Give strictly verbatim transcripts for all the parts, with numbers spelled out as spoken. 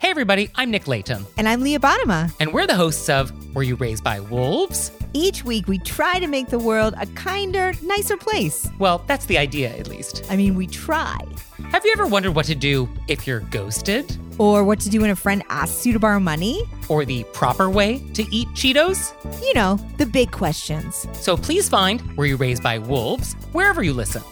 Hey everybody, I'm Nick Layton. And I'm Leah Bottima. And we're the hosts of Were You Raised by Wolves? Each week we try to make the world a kinder, nicer place. Well, that's the idea, at least. I mean, we try. Have you ever wondered what to do if you're ghosted? Or what to do when a friend asks you to borrow money? Or the proper way to eat Cheetos? You know, the big questions. So please find Were You Raised by Wolves wherever you listen.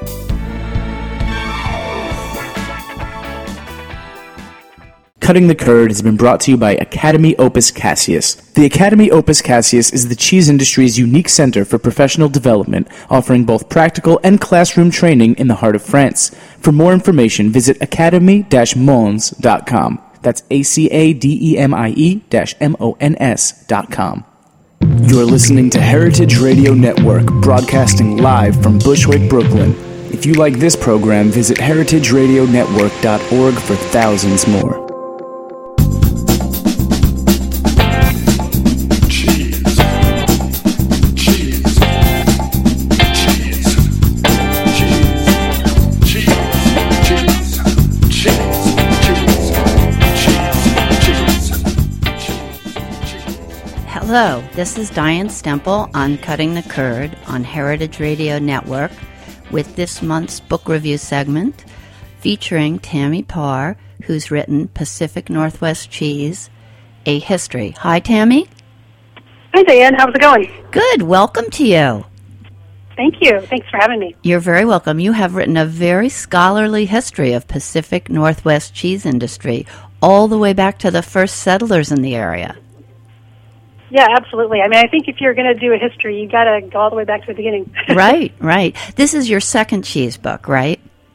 Cutting the Curd has been brought to you by Academy Opus Cassius. The Academy Opus Cassius is the cheese industry's unique center for professional development, offering both practical and classroom training in the heart of France. For more information, visit academy dash mons dot com. That's A C A D E M I E dash M O N S dot com. You're listening to Heritage Radio Network, broadcasting live from Bushwick, Brooklyn. If you like this program, visit heritage radio network dot org for thousands more. Hello, this is Diane Stemple on Cutting the Curd on Heritage Radio Network with this month's book review segment featuring Tammy Parr, who's written Pacific Northwest Cheese, A History. Hi, Tammy. Hi, Diane. How's it going? Good. Welcome to you. Thank you. Thanks for having me. You're very welcome. You have written a very scholarly history of Pacific Northwest cheese industry, all the way back to the first settlers in the area. Yeah, absolutely. I mean, I think if you're going to do a history, you got to go all the way back to the beginning. Right, right. This is your second cheese book, right?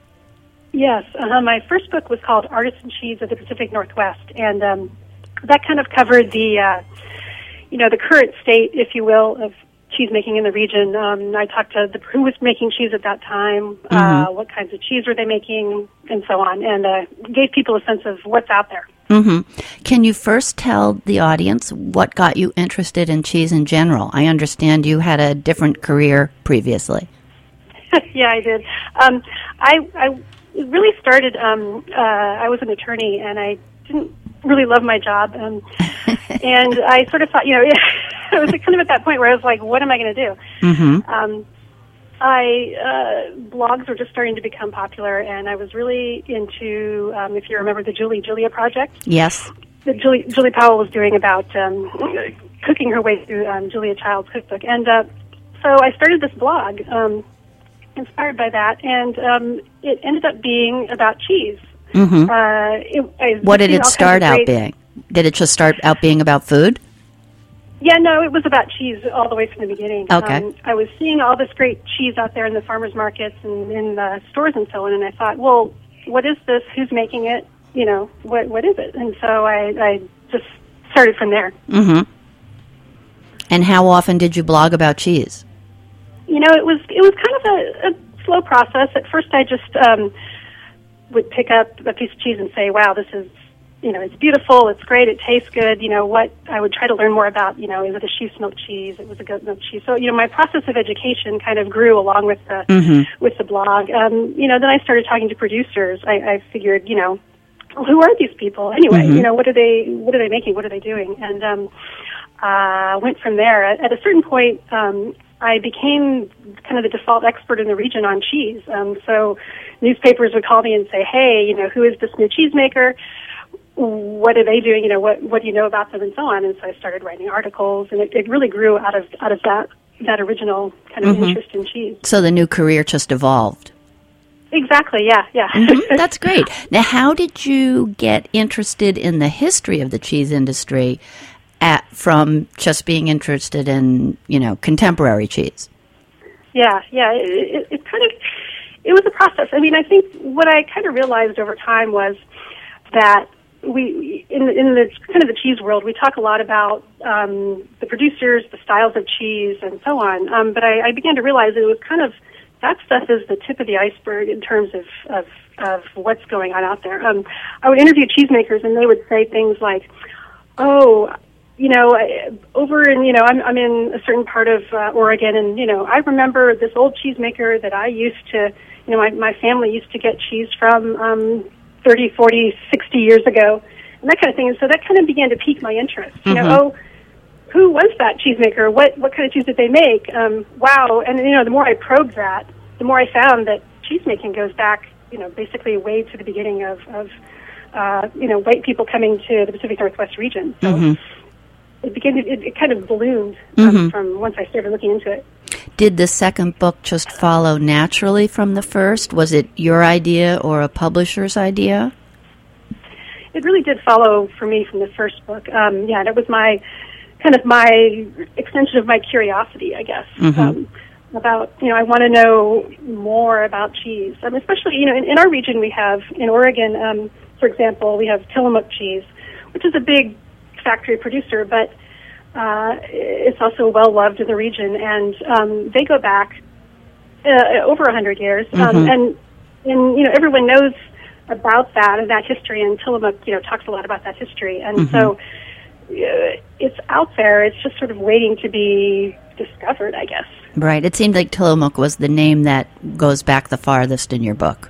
Yes. Uh, my first book was called Artisan Cheese of the Pacific Northwest, and um, that kind of covered the, uh, you know, the current state, if you will, of cheese making in the region. Um, I talked to the, who was making cheese at that time, mm-hmm. uh, what kinds of cheese were they making, and so on, and uh, gave people a sense of what's out there. Mm-hmm. Can you first tell the audience what got you interested in cheese in general? I understand you had a different career previously. Yeah, I did. Um, I, I really started, um, uh, I was an attorney, and I didn't really love my job. Um, and I sort of thought, you know, it was kind of at that point where I was like, what am I going to do? Mm-hmm. Um, I uh, blogs were just starting to become popular, and I was really into, um, if you remember, the Julie Julia project. Yes. That Julie Julie Powell was doing about um, cooking her way through um, Julia Child's cookbook, and uh, so I started this blog, um, inspired by that, and um, it ended up being about cheese. Mm-hmm. Uh, it, I, what did it start out being? Did it just start out being about food? Yeah, no, it was about cheese all the way from the beginning. Okay. Um, I was seeing all this great cheese out there in the farmers markets and in the stores and so on, and I thought, well, what is this? Who's making it? You know, what what is it? And so I, I just started from there. Mm-hmm. And how often did you blog about cheese? You know, it was it was kind of a, a slow process. At first, I just um, would pick up a piece of cheese and say, wow, this is, you know, it's beautiful, it's great, it tastes good. You know, what I would try to learn more about, you know, is it a sheep's milk cheese? It was a goat milk cheese. So, you know, my process of education kind of grew along with the mm-hmm. with the blog. Um, you know, then I started talking to producers. I, I figured, you know, who are these people anyway? Mm-hmm. You know, what are they what are they making? What are they doing? And um, uh, went from there. At, at a certain point, um, I became kind of the default expert in the region on cheese. Um, so newspapers would call me and say, hey, you know, who is this new cheesemaker? What are they doing? You know, what what do you know about them, and so on. And so I started writing articles, and it, it really grew out of out of that that original kind of mm-hmm. interest in cheese. So the new career just evolved. Exactly. Yeah. Yeah. Mm-hmm. That's great. Now, how did you get interested in the history of the cheese industry, at from just being interested in, you know, contemporary cheese? Yeah. Yeah. It, it, it kind of it was a process. I mean, I think what I kind of realized over time was that we in the, in the kind of the cheese world, we talk a lot about um, the producers, the styles of cheese, and so on. Um, but I, I began to realize that it was kind of that stuff is the tip of the iceberg in terms of of, of what's going on out there. Um, I would interview cheesemakers, and they would say things like, "Oh, you know, over in, you know, I'm, I'm in a certain part of uh, Oregon, and, you know, I remember this old cheesemaker that I used to, you know, my, my family used to get cheese from um, thirty, forty, sixty years ago." and that kind of thing. And so that kind of began to pique my interest. You Mm-hmm. know, oh, who was that cheesemaker? What what kind of cheese did they make? Um, wow! And you know, the more I probed that, the more I found that cheesemaking goes back, you know, basically way to the beginning of, of uh, you know, white people coming to the Pacific Northwest region. So Mm-hmm. it began to, it, it kind of ballooned um, Mm-hmm. from once I started looking into it. Did the second book just follow naturally from the first? Was it your idea or a publisher's idea? It really did follow for me from the first book. Um, yeah, and it was my kind of my extension of my curiosity, I guess, Mm-hmm. um, about, you know, I want to know more about cheese. Um, especially, you know, in, in our region we have, in Oregon, um, for example, we have Tillamook cheese, which is a big factory producer, but uh, it's also well loved in the region, and um, they go back uh, over a hundred years, um, Mm-hmm. and and you know everyone knows about that and that history, and Tillamook, you know, talks a lot about that history, and Mm-hmm. so uh, it's out there. It's just sort of waiting to be discovered, I guess. Right. It seemed like Tillamook was the name that goes back the farthest in your book.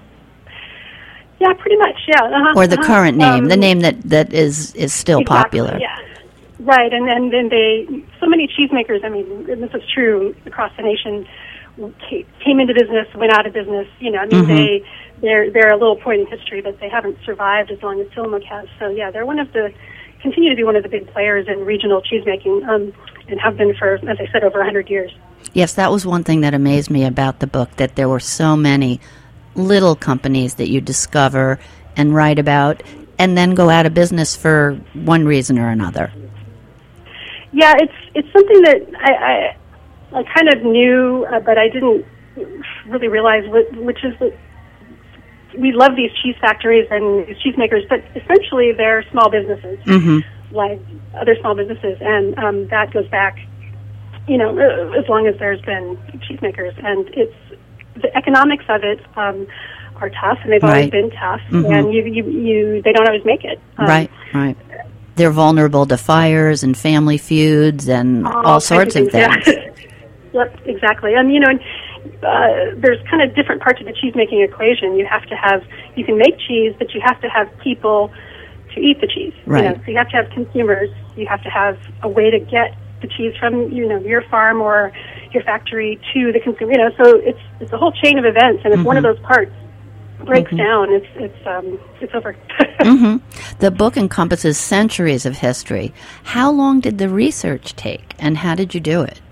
Yeah, pretty much. Yeah, uh-huh, Or the uh-huh. current name, Um, the name that, that is, is still exactly, popular. Yeah, right. And then then they so many cheesemakers. I mean, and this is true across the nation. ca- Came into business, went out of business. You know, I mean, Mm-hmm. they they're they're a little point in history, but they haven't survived as long as Tillamook has. So yeah, they're one of the continue to be one of the big players in regional cheesemaking, um, and have been for, as I said, over a hundred years. Yes, that was one thing that amazed me about the book, that there were so many little companies that you discover and write about and then go out of business for one reason or another. Yeah, it's it's something that I I, I kind of knew, uh, but I didn't really realize, what, which is that we love these cheese factories and these cheesemakers, but essentially they're small businesses, Mm-hmm. like other small businesses, and um, that goes back, you know, uh, as long as there's been cheesemakers, and it's the economics of it um, are tough, and they've always Right. been tough, Mhm. and you, you you they don't always make it. Um, Right, right. They're vulnerable to fires and family feuds and all, kinds sorts of things. Yeah. Yep, exactly. And you know, uh, there's kind of different parts of the cheese making equation. You have to have, you can make cheese, but you have to have people to eat the cheese. Right. You know, so you have to have consumers. You have to have a way to get the cheese from, you know, your farm or your factory to the consumer. You know, so it's it's a whole chain of events, and if one of those parts breaks down, it's it's um it's over. hmm The book encompasses centuries of history. How long did the research take, and how did you do it?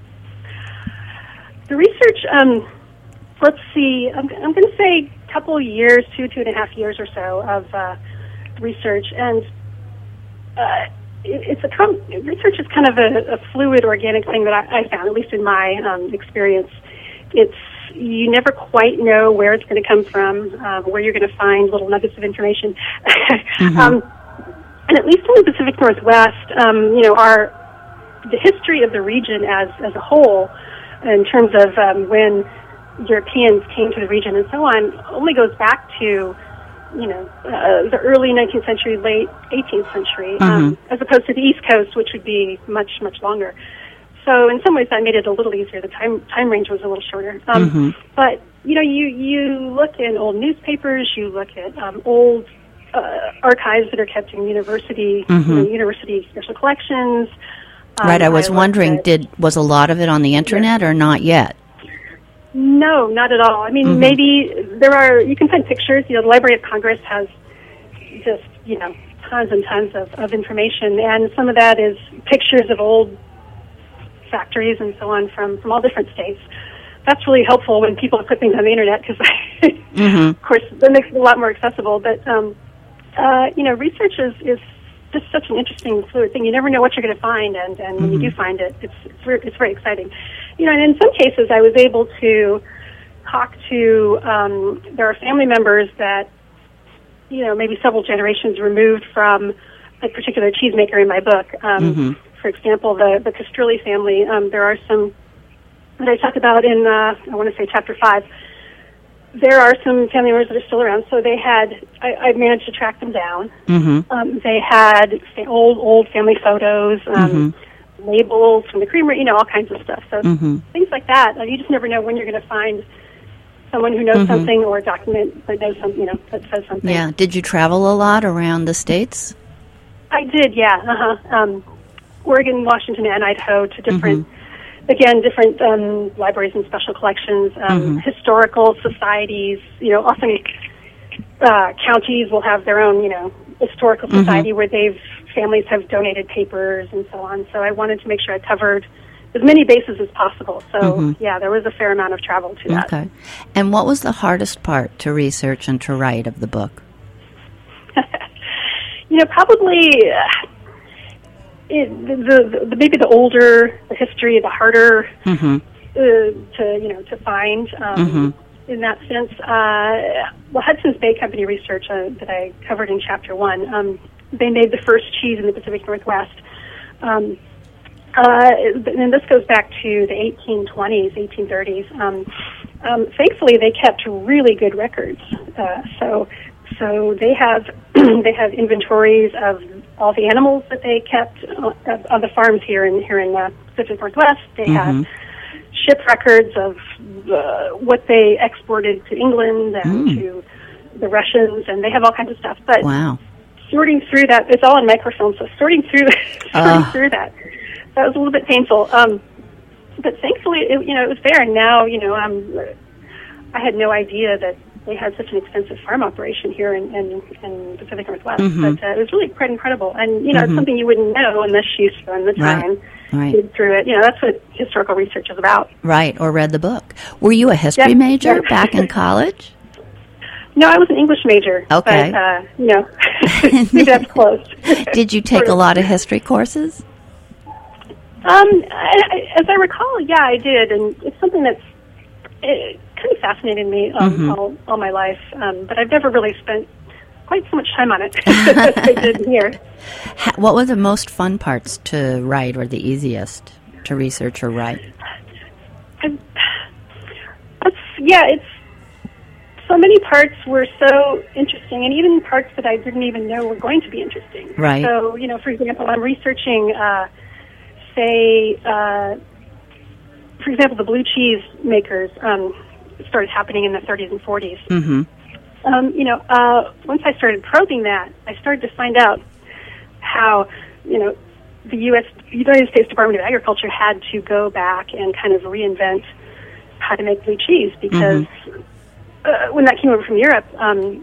The research, um, let's see, I'm, I'm going to say a couple years, two, two and a half years or so of uh, research. And uh, it, it's a com- research is kind of a, a fluid, organic thing that I, I found, at least in my um, experience. It's you never quite know where it's going to come from, um, where you're going to find little nuggets of information. Mm-hmm. um, and at least in the Pacific Northwest, um, you know, our the history of the region as as a whole, in terms of um, when Europeans came to the region and so on, only goes back to, you know, uh, the early nineteenth century, late eighteenth century, um, as opposed to the East Coast, which would be much, much longer. So in some ways that made it a little easier. The time time range was a little shorter. Um, Mm-hmm. But, you know, you, you look in old newspapers, you look at um, old uh, archives that are kept in university, Mm-hmm. you know, university special collections. Um, Right, I was looked wondering, at- did was a lot of it on the internet or not yet? No, not at all. I mean, Mm-hmm. maybe there are, you can find pictures. You know, the Library of Congress has just, you know, tons and tons of, of information, and some of that is pictures of old factories and so on from, from all different states. That's really helpful when people put things on the internet because, Mm-hmm. of course, that makes it a lot more accessible. But, um, uh, you know, research is, is just such an interesting, fluid thing. You never know what you're going to find, and, and when you do find it, it's it's very, it's very exciting. You know, and in some cases, I was able to talk to. Um, there are family members that, you know, maybe several generations removed from a particular cheesemaker in my book. Um, Mm-hmm. For example, the the Castrilli family. Um, there are some that I talk about in uh, I want to say chapter five. There are some family members that are still around. So they had, I, I managed to track them down. Mm-hmm. Um, they had fa- old, old family photos, um, labels from the creamery, you know, all kinds of stuff. So Mm-hmm. things like that. Uh, you just never know when you're going to find someone who knows Mm-hmm. something or a document that knows something, you know, that says something. Yeah. Did you travel a lot around the states? I did, yeah. Uh-huh. Um, Oregon, Washington, and Idaho to different, Mm-hmm. again, different um, libraries and special collections, um, Mm-hmm. historical societies. You know, often uh, counties will have their own, you know, historical society where they've families have donated papers and so on. So I wanted to make sure I covered as many bases as possible. So, yeah, there was a fair amount of travel to that. Okay. And what was the hardest part to research and to write of the book? You know, probably uh, it, the, the maybe the older the history, the harder Mm-hmm. uh, to you know to find. Um, In that sense, uh, well, Hudson's Bay Company research uh, that I covered in chapter one, um, they made the first cheese in the Pacific Northwest. Um, uh, and this goes back to the eighteen twenties, eighteen thirties. Um, um, thankfully, they kept really good records. Uh, so, so they have they have inventories of all the animals that they kept on, on the farms here in here in the Pacific Northwest. They Mm-hmm. have ship records of uh, what they exported to England and Mm. to the Russians, and they have all kinds of stuff. But Wow. sorting through that, it's all in microfilm, so sorting through sorting Uh. through that, that was a little bit painful. Um, but thankfully, it, you know, it was there, and now, you know, um, I had no idea that they had such an extensive farm operation here in, in, in the Pacific Northwest. Mm-hmm. But uh, it was really quite incredible, and you know, it's something you wouldn't know unless you spend the Right. time Right. dig through it. You know, that's what historical research is about. Right, or read the book. Were you a history Yeah, major yeah. back in college? No, I was an English major. Okay. But, uh, you know, maybe that's close. Did you take Sort a of. lot of history courses? Um, I, I, as I recall, yeah, I did, and it's something that's it kind of fascinated me um, Mm-hmm. all, all my life. Um, but I've never really spent quite so much time on it as I did here. Ha- What were the most fun parts to write or the easiest to research or write? And it's, yeah, it's so many parts were so interesting, and even parts that I didn't even know were going to be interesting. Right. So, you know, for example, I'm researching, uh, say, uh, for example, the blue cheese makers um, started happening in the thirties and forties. Mm-hmm. Um, you know, uh, once I started probing that, I started to find out how, you know, the U S United States Department of Agriculture had to go back and kind of reinvent how to make blue cheese because uh, when that came over from Europe, um,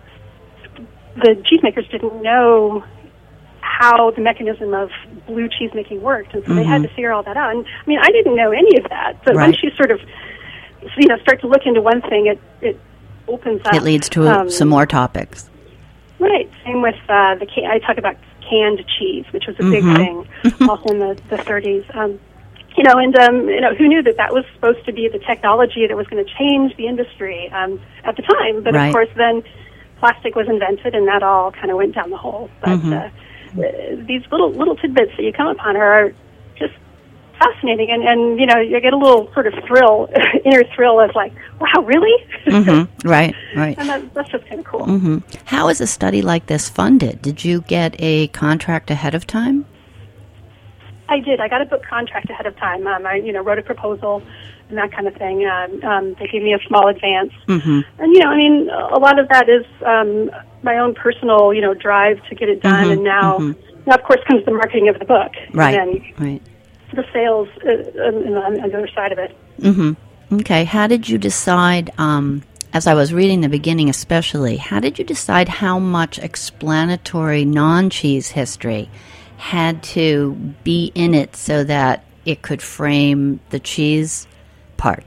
the cheesemakers didn't know how the mechanism of blue cheese making worked, and so they had to figure all that out. And I mean, I didn't know any of that, but Right. once you sort of, you know, start to look into one thing, it it opens up. It leads to um, some more topics. Right. Same with uh, the ca- I talk about canned cheese, which was a big thing also in the, the thirties. Um, you know, and um, you know, who knew that that was supposed to be the technology that was going to change the industry um, at the time? But Right. of course, then plastic was invented, and that all kind of went down the hole. But Mm-hmm. uh, these little little tidbits that you come upon are just fascinating, and, and you know, you get a little sort of thrill, inner thrill of like, wow, really? Mm-hmm. Right, right. And that, that's just kind of cool. Mm-hmm. How is a study like this funded? Did you get a contract ahead of time? I did. I got a book contract ahead of time. Um, I, you know, wrote a proposal and that kind of thing. Um, um, they gave me a small advance, Mm-hmm. and you know, I mean, a lot of that is um, my own personal, you know, drive to get it done. Mhm, And now, mhm. now, of course, comes the marketing of the book, Right, and right. the sales uh, on, on the other side of it. Mm-hmm. Okay. How did you decide, um, as I was reading the beginning especially, how did you decide how much explanatory non-cheese history had to be in it so that it could frame the cheese part?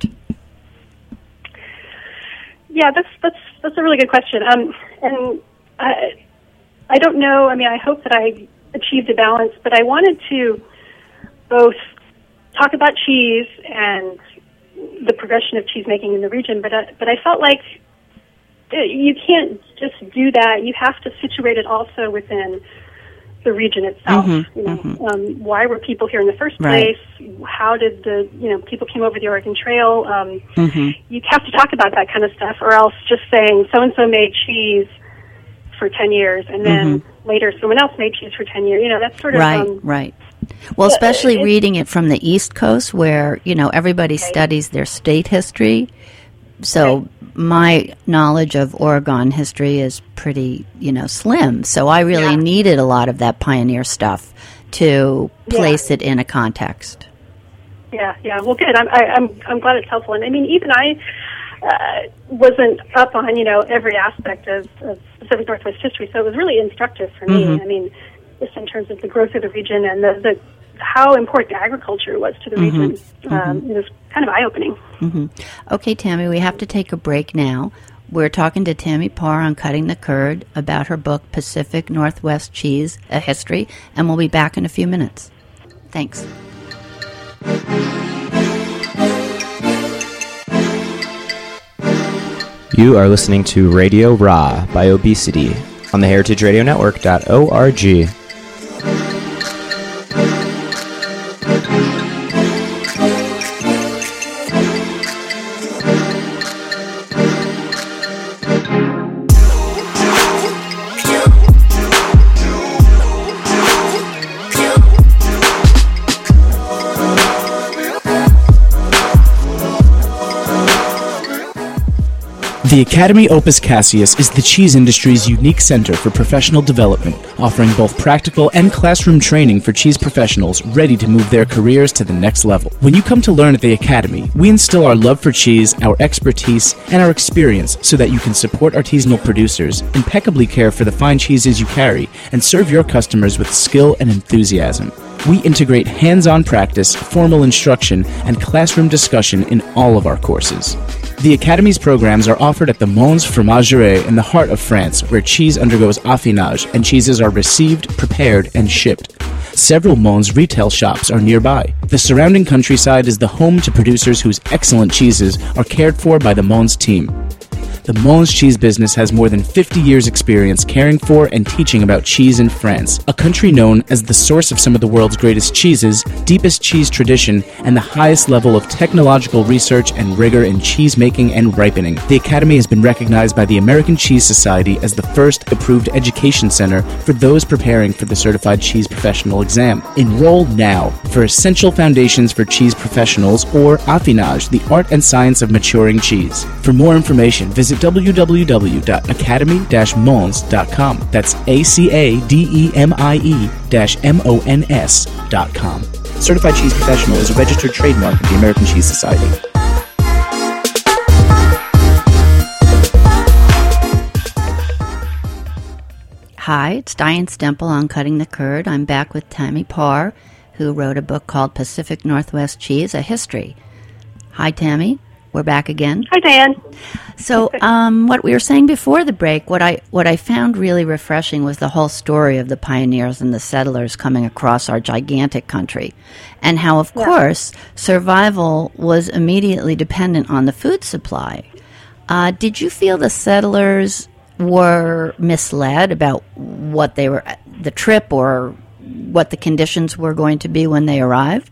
Yeah, that's that's that's a really good question. Um, and I, I don't know. I mean, I hope that I achieved a balance, but I wanted to both talk about cheese and the progression of cheese making in the region. But uh, but I felt like uh, you can't just do that. You have to situate it also within the region itself. Mhm, you know, mhm. um, why were people here in the first Right. place? How did the you know people came over the Oregon Trail? Um, Mm-hmm. You have to talk about that kind of stuff, or else just saying so and so made cheese for ten years, and then later someone else made cheese for ten years. You know, that's sort of Right, um, right. Well, especially it's- reading it from the East Coast where, you know, everybody studies their state history. so my knowledge of Oregon history is pretty, you know, slim. So I really yeah. needed a lot of that pioneer stuff to place yeah. it in a context. Yeah, yeah. Well, good. I'm, I, I'm, I'm glad it's helpful. And I mean, even I uh, wasn't up on, you know, every aspect of, of Pacific Northwest history, so it was really instructive for me. Mm-hmm. I mean, just in terms of the growth of the region and the, the how important agriculture was to the mm-hmm. region. Um, mm-hmm. It was kind of eye-opening. Mm-hmm. Okay, Tammy, we have to take a break now. We're talking to Tammy Parr on Cutting the Curd about her book, Pacific Northwest Cheese, A History, and we'll be back in a few minutes. Thanks. You are listening to Radio Raw by Obesity on the heritage radio network dot org. The Academy Opus Cassius is the cheese industry's unique center for professional development, offering both practical and classroom training for cheese professionals ready to move their careers to the next level. When you come to learn at the Academy, we instill our love for cheese, our expertise, and our experience so that you can support artisanal producers, impeccably care for the fine cheeses you carry, and serve your customers with skill and enthusiasm. We integrate hands-on practice, formal instruction, and classroom discussion in all of our courses. The Academy's programs are offered at the Mons Fromagerie in the heart of France, where cheese undergoes affinage and cheeses are received, prepared, and shipped. Several Mons retail shops are nearby. The surrounding countryside is the home to producers whose excellent cheeses are cared for by the Mons team. The Mons cheese business has more than fifty years' experience caring for and teaching about cheese in France, a country known as the source of some of the world's greatest cheeses, deepest cheese tradition, and the highest level of technological research and rigor in cheese making and ripening. The Academy has been recognized by the American Cheese Society as the first approved education center for those preparing for the Certified Cheese Professional exam. Enroll now for Essential Foundations for Cheese Professionals, or Affinage, the art and science of maturing cheese. For more information, visit w w w dot academy dash mons dot com. That's A C A D E M I E dash M O N S dot com. Certified Cheese Professional is a registered trademark of the American Cheese Society. Hi, it's Diane Stemple on Cutting the Curd. I'm back with Tammy Parr, who wrote a book called Pacific Northwest Cheese, A History. Hi, Tammy. We're back again. Hi, Diane. So, um, what we were saying before the break, what I what I found really refreshing was the whole story of the pioneers and the settlers coming across our gigantic country, and how, of yeah. course, survival was immediately dependent on the food supply. Uh, did you feel the settlers were misled about what they were, the trip, or what the conditions were going to be when they arrived?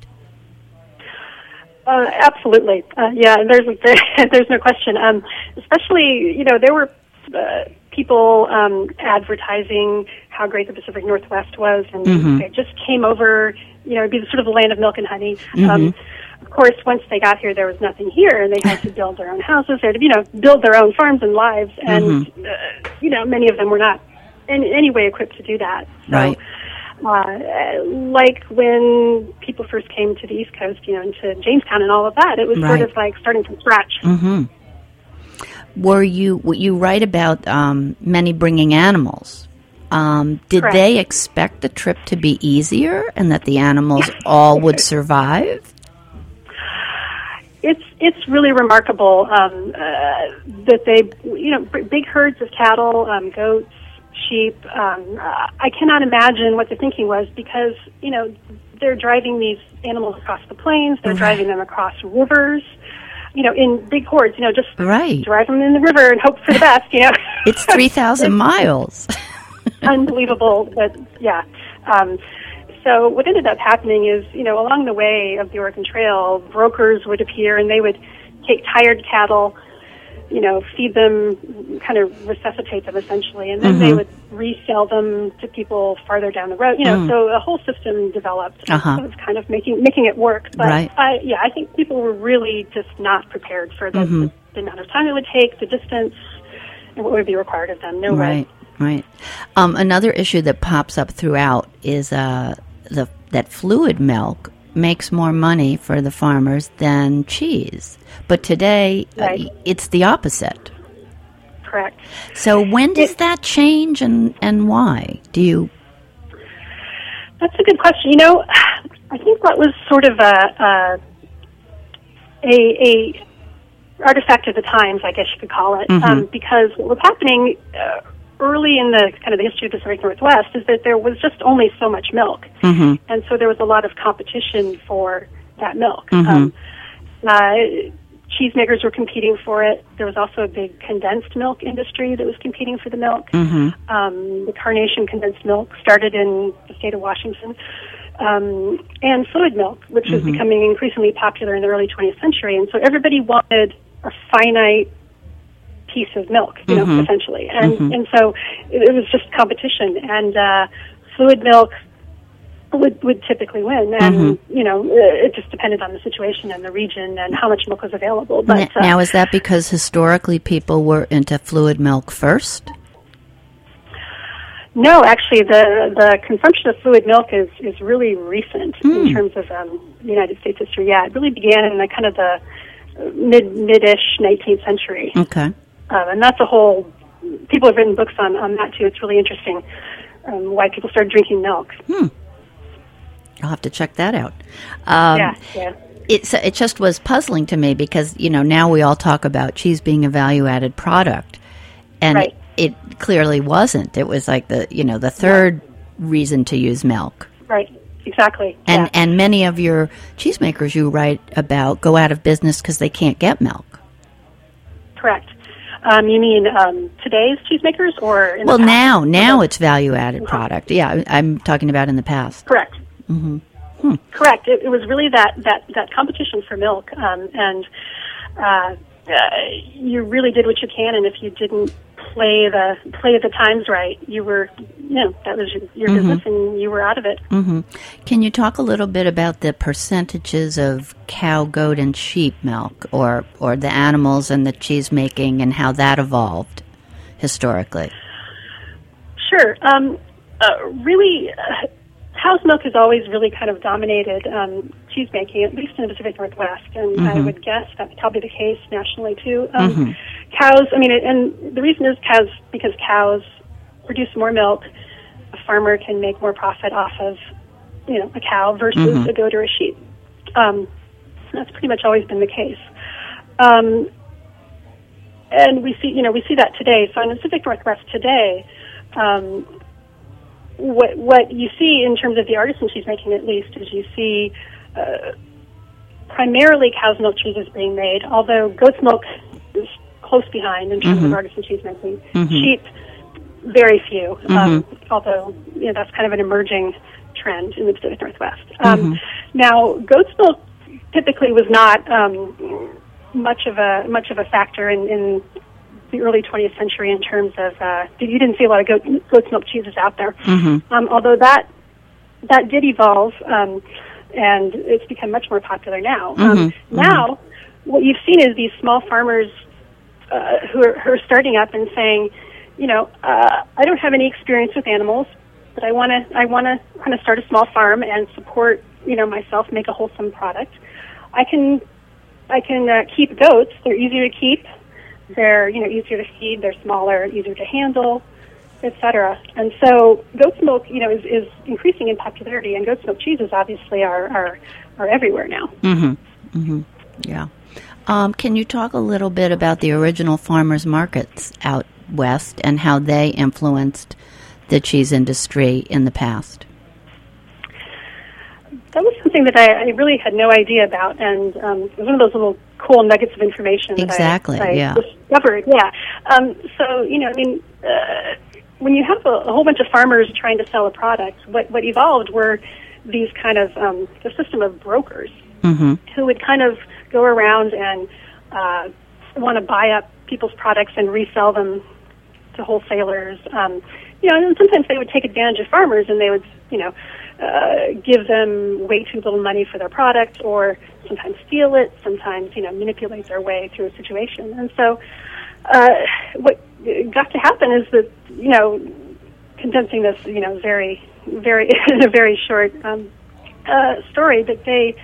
Uh, absolutely. Uh, yeah, there's there's no question. Um, especially, you know, there were uh, people um, advertising how great the Pacific Northwest was, and mm-hmm. they just came over, you know, it'd be the sort of the land of milk and honey. Mm-hmm. Um, of course, once they got here, there was nothing here, and they had to build their own houses. They had to, you know, build their own farms and lives, and, mm-hmm. uh, you know, many of them were not in any way equipped to do that. So, right. Uh, like when people first came to the East Coast, you know, into Jamestown and all of that, it was right. sort of like starting from scratch. Mm-hmm. Were you, you write about um, many bringing animals. Um, did Correct. They expect the trip to be easier and that the animals all would survive? It's it's really remarkable um, uh, that they, you know, big herds of cattle, um, goats, sheep. Um, uh, I cannot imagine what the thinking was, because, you know, they're driving these animals across the plains. They're right. driving them across rivers, you know, in big hordes. You know, just right. drive them in the river and hope for the best. You know, it's three thousand miles. Unbelievable, but yeah. Um, so what ended up happening is, you know, along the way of the Oregon Trail, brokers would appear and they would take tired cattle, you know, feed them, kind of resuscitate them essentially, and then mm-hmm. they would resell them to people farther down the road. You know, mm. so a whole system developed. Uh-huh. So it's kind of making making it work. But right. I, yeah, I think people were really just not prepared for the, mm-hmm. the the amount of time it would take, the distance, and what would be required of them. No right, way. right. Um, another issue that pops up throughout is uh, the that fluid milk makes more money for the farmers than cheese. But today, Right. uh, it's the opposite. Correct. So when does It- that change, and, and why? Do you... That's a good question. You know, I think that was sort of a a, a artifact of the times, I guess you could call it, Mm-hmm. um, because what was happening uh, early in the kind of the history of the Pacific Northwest is that there was just only so much milk, Mhm. and so there was a lot of competition for that milk. Mhm. Um, uh, cheesemakers were competing for it. There was also a big condensed milk industry that was competing for the milk. Mhm. Um, the Carnation condensed milk started in the state of Washington. Um, and fluid milk, which was becoming increasingly popular in the early twentieth century. And so everybody wanted a finite piece of milk, you know, essentially. And and so it, it was just competition. And uh, fluid milk would would typically win. And, you know, it just depended on the situation and the region and how much milk was available. But N- uh, now, is that because historically people were into fluid milk first? No, actually, the the consumption of fluid milk is, is really recent in terms of um, United States history. Yeah, it really began in the kind of the mid mid-ish nineteenth century, Okay. um, and that's a whole. People have written books on, on that too. It's really interesting um, why people started drinking milk. I'll have to check that out. Um, yeah, yeah, It's, it just was puzzling to me because, you know, now we all talk about cheese being a value-added product. And Right. it clearly wasn't. It was like the, you know, the third reason to use milk. right, exactly. And yeah. and many of your cheesemakers you write about go out of business because they can't get milk. Correct. Um, you mean um, today's cheesemakers, or in Well, the past? now now it's value-added product. Yeah, I- I'm talking about in the past. Correct. Mm-hmm. Hmm. Correct. It, it was really that, that, that competition for milk, um, and uh, uh, you really did what you can. And if you didn't play the play the times right, you were, you know, that was your, your Mm-hmm. business, and you were out of it. hmm Can you talk a little bit about the percentages of cow, goat, and sheep milk, or or the animals and the cheese making, and how that evolved historically? Sure. Um, uh, really, uh, cow's milk has always really kind of dominated um, cheese making, at least in the Pacific Northwest, and I would guess that's probably the case nationally too. Um, Cows, I mean, it, and the reason is cows because cows produce more milk. A farmer can make more profit off of, you know, a cow versus a goat or a sheep. Um, that's pretty much always been the case. Um, and we see, you know, we see that today. So in the Pacific Northwest today, um, what what you see in terms of the artisan cheese making, at least, is you see uh, primarily cow's milk cheeses being made, although goat's milk is close behind in terms of artisan cheese making. Sheep, very few, um, although you know that's kind of an emerging trend in the Pacific Northwest. Um, now, goat's milk typically was not um, much of a much of a factor in, in the early twentieth century in terms of uh, you didn't see a lot of goat, goat's milk cheeses out there. Um, although that that did evolve, um, and it's become much more popular now. Um, now, what you've seen is these small farmers uh, who, are, who are starting up and saying, you know, uh, I don't have any experience with animals, but I want to I want to kind of start a small farm and support, you know, myself, make a wholesome product. I can I can uh, keep goats. They're easier to keep. They're, you know, easier to feed. They're smaller, easier to handle, et cetera. And so goat's milk, you know, is, is increasing in popularity, and goat's milk cheeses obviously are are, are everywhere now. Mm-hmm. Mm-hmm. Yeah. Um, can you talk a little bit about the original farmers markets out west and how they influenced the cheese industry in the past? That was something that I, I really had no idea about, and um, it was one of those little cool nuggets of information Exactly, that I, I yeah. discovered. Yeah. Um, so, you know, I mean, uh, when you have a, a whole bunch of farmers trying to sell a product, what, what evolved were these kind of, um, the system of brokers Mm-hmm. who would kind of go around and uh, want to buy up people's products and resell them to wholesalers. Um, you know, and sometimes they would take advantage of farmers, and they would, you know, uh, give them way too little money for their product, or sometimes steal it, sometimes, you know, manipulate their way through a situation. And so uh, what got to happen is that, you know, condensing this, you know, very, very, in a very short um, uh, story, that they,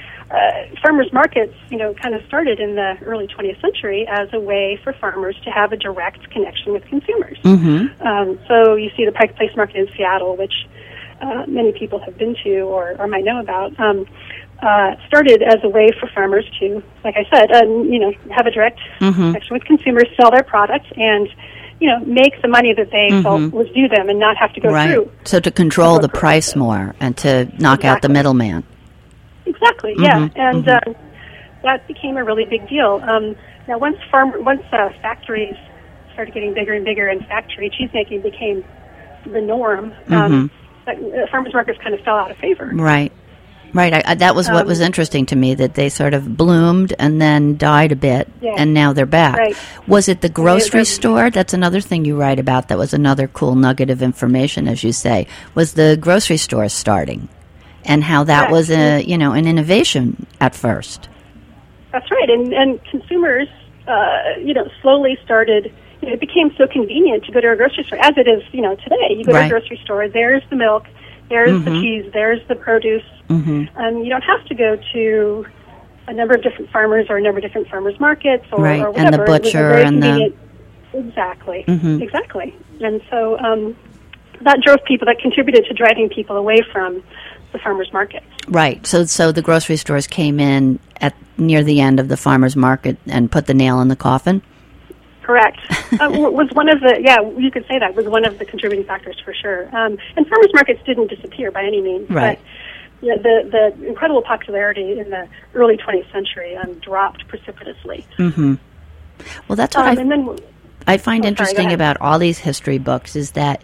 uh, farmers markets, you know, kind of started in the early twentieth century as a way for farmers to have a direct connection with consumers. Mm-hmm. Um, so you see the Pike Place Market in Seattle, which uh, many people have been to or, or might know about, um, uh, started as a way for farmers to, like I said, um, you know, have a direct Mm-hmm. connection with consumers, sell their products, and, you know, make the money that they Mm-hmm. felt was due them and not have to go Right. through. So to control the Corporate price process. more and to knock out the Exactly. middleman. Exactly, yeah, Mhm, and um, that became a really big deal. Um, now, once farm, once uh, factories started getting bigger and bigger, and factory cheesemaking became the norm, um, that, uh, farmers markets kind of fell out of favor. Right. Right. I, I, that was what Um, was interesting to me, that they sort of bloomed and then died a bit, Yeah. and now they're back. Right. Was it the grocery they're- store? That's another thing you write about. That was another cool nugget of information, as you say. Was the grocery store starting, and how that Correct. was a you know an innovation at first. That's right, and and consumers, uh, you know, slowly started. You know, it became so convenient to go to a grocery store, as it is, you know, today. You go Right. to a grocery store. There's the milk. There's the Mhm. cheese. There's the produce. Mm-hmm. Um, you don't have to go to a number of different farmers or a number of different farmers markets or, Right, or and the whatever. It was a butcher very and the- convenient- Exactly. Mhm. Exactly. And so um, that drove people, that contributed to driving people away from the farmers markets. Right. So so the grocery stores came in at near the end of the farmers market and put the nail in the coffin. Correct. uh, w- was one of the, yeah, you could say that was one of the contributing factors for sure. Um, and farmers markets didn't disappear by any means. Right. But yeah, the, the incredible popularity in the early twentieth century um, dropped precipitously. Mm-hmm. Well, that's what Um, I and then, I find Oh, sorry, go interesting ahead. about all these history books is that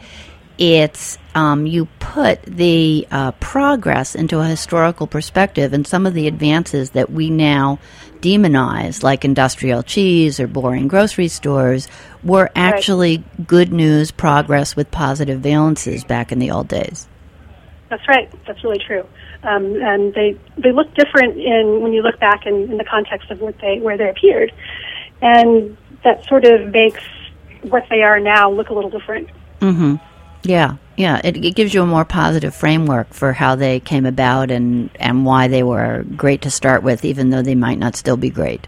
it's um, you put the uh, progress into a historical perspective, and some of the advances that we now demonize, like industrial cheese or boring grocery stores, were actually good news, progress with positive valences back in the old days. That's right. That's really true. Um, and they they look different in when you look back in, in the context of what they where they appeared, and that sort of makes what they are now look a little different. Mm-hmm. Yeah, yeah. It, it gives you a more positive framework for how they came about and, and why they were great to start with, even though they might not still be great.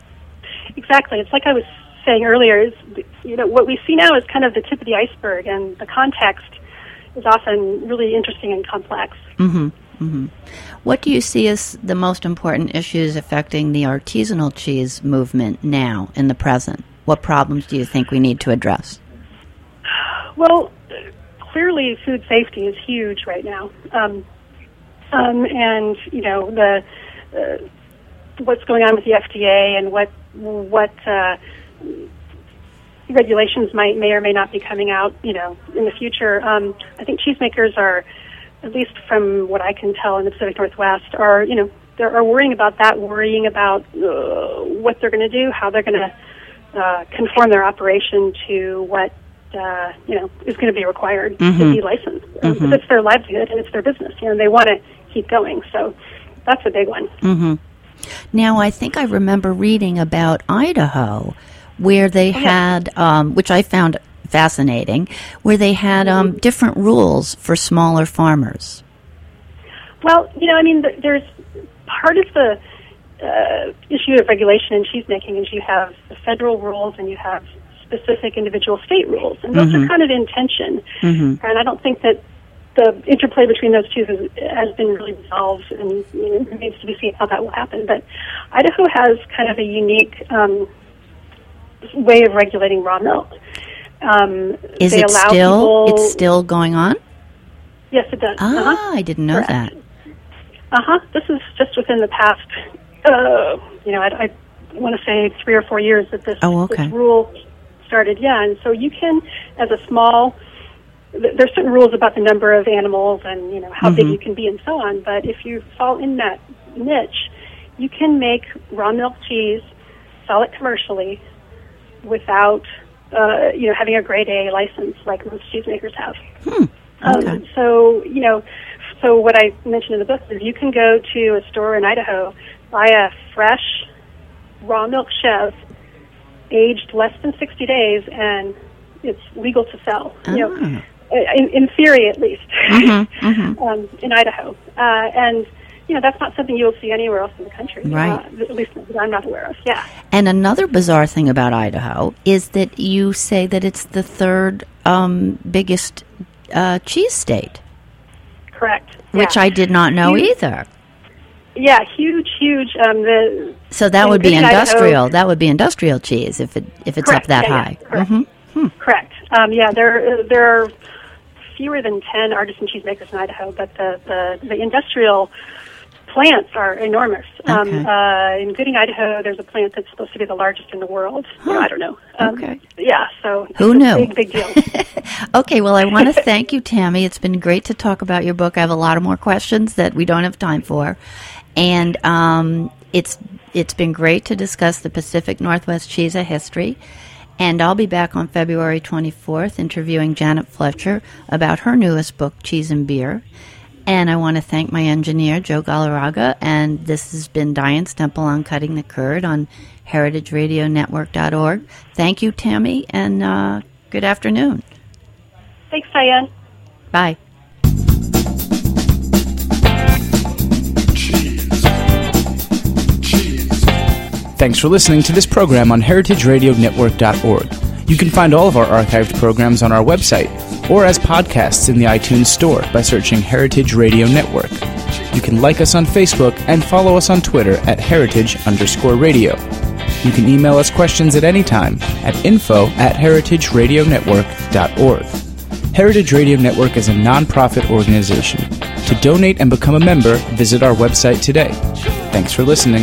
Exactly. It's like I was saying earlier. Is you know what we see now is kind of the tip of the iceberg, and the context is often really interesting and complex. Mm-hmm. Mm-hmm. What do you see as the most important issues affecting the artisanal cheese movement now in the present? What problems do you think we need to address? Well, clearly food safety is huge right now. Um, um, and, you know, the uh, what's going on with the F D A and what what uh, regulations might may or may not be coming out, you know, in the future. Um, I think cheesemakers are, at least from what I can tell in the Pacific Northwest, are, you know, they're are worrying about that, worrying about uh, what they're going to do, how they're going to uh, conform their operation to what Uh, you know, is going to be required Mm-hmm. to be licensed. Um, Mm-hmm. It's their livelihood and it's their business, you know, and they want to keep going. So that's a big one. Mm-hmm. Now, I think I remember reading about Idaho, where they Oh, yeah. had, um, which I found fascinating, where they had um, Mm-hmm. different rules for smaller farmers. Well, you know, I mean, th- there's part of the uh, issue of regulation in cheesemaking is you have the federal rules and you have specific individual state rules, and those Mhm. are kind of in tension. Mhm. And I don't think that the interplay between those two has, has been really resolved, and you know, it remains to be seen how that will happen. But Idaho has kind of a unique um, way of regulating raw milk. Um, Is they it allow still? people, It's still going on? yes, it does. Ah, Uh-huh. I didn't know Correct. that. Uh huh. This is just within the past, uh, you know, I, I want to say three or four years that this, Oh, okay. this rule started. Yeah, and so you can, as a small, th- there's certain rules about the number of animals and you know how big Mhm. you can be and so on. But if you fall in that niche, you can make raw milk cheese, sell it commercially, without uh, you know, having a grade A license like most cheesemakers have. Hmm. Okay. Um, so, you know, so what I mentioned in the book is you can go to a store in Idaho, buy a fresh raw milk chev, aged less than sixty days, and it's legal to sell. Oh. You know, in, in theory, at least, Mm-hmm, mm-hmm. um, in Idaho, uh, and you know that's not something you'll see anywhere else in the country. Right. Uh, at least that I'm not aware of. Yeah. And another bizarre thing about Idaho is that you say that it's the third um, biggest uh, cheese state. Correct. Which yeah. I did not know huge, either. Yeah, huge, huge. Um, the so that in would be Gooding, industrial. Idaho, that would be industrial cheese if it if it's correct, up that yeah, high. Yeah, correct. Mm-hmm. Hmm. Correct. Um, yeah, there there are fewer than ten artisan cheesemakers in Idaho, but the, the, the industrial plants are enormous. Um, Okay. uh, in Gooding, Idaho, there's a plant that's supposed to be the largest in the world. Huh. You know, I don't know. Um, Okay. Yeah, so Who it's knew? a big, big deal. Okay, well, I want to thank you, Tammy. It's been great to talk about your book. I have a lot of more questions that we don't have time for. And um, it's it's been great to discuss the Pacific Northwest Cheese, a history. And I'll be back on February twenty-fourth interviewing Janet Fletcher about her newest book, Cheese and Beer. And I want to thank my engineer, Joe Galarraga. And this has been Diane Stemple on Cutting the Curd on heritage radio network dot org. Thank you, Tammy, and uh, good afternoon. Thanks, Diane. Bye. Thanks for listening to this program on heritage radio network dot org. You can find all of our archived programs on our website or as podcasts in the iTunes Store by searching Heritage Radio Network. You can like us on Facebook and follow us on Twitter at heritage underscore radio. You can email us questions at any time at info at heritage radio network dot org. Heritage Radio Network is a non-profit organization. To donate and become a member, visit our website today. Thanks for listening.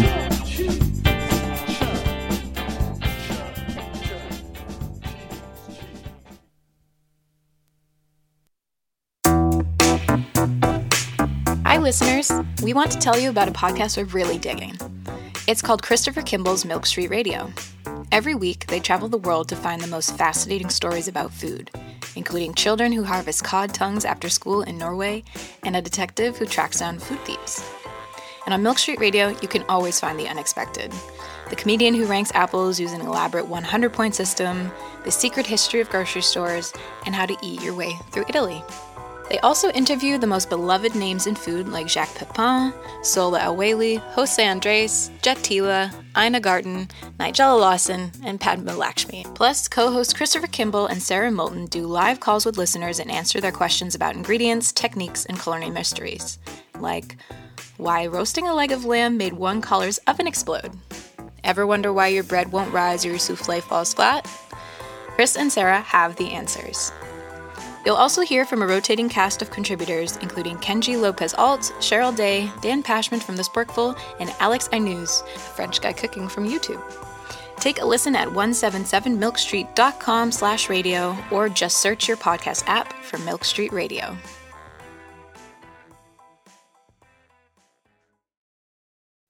Hi, listeners. We want to tell you about a podcast we're really digging. It's called Christopher Kimball's Milk Street Radio. Every week, they travel the world to find the most fascinating stories about food, including children who harvest cod tongues after school in Norway and a detective who tracks down food thieves. And on Milk Street Radio, you can always find the unexpected. The comedian who ranks apples using an elaborate one hundred point system, the secret history of grocery stores, and how to eat your way through Italy. They also interview the most beloved names in food like Jacques Pepin, Sola El-Waylly, Jose Andres, Jet Tila, Ina Garten, Nigella Lawson, and Padma Lakshmi. Plus, co-hosts Christopher Kimball and Sarah Moulton do live calls with listeners and answer their questions about ingredients, techniques, and culinary mysteries. Like, why roasting a leg of lamb made one collar's oven explode? Ever wonder why your bread won't rise or your souffle falls flat? Chris and Sarah have the answers. You'll also hear from a rotating cast of contributors, including Kenji Lopez-Alt, Cheryl Day, Dan Pashman from The Sporkful, and Alex Ainuz, a French guy cooking from YouTube. Take a listen at one seventy-seven milk street dot com slash radio or just search your podcast app for Milk Street Radio.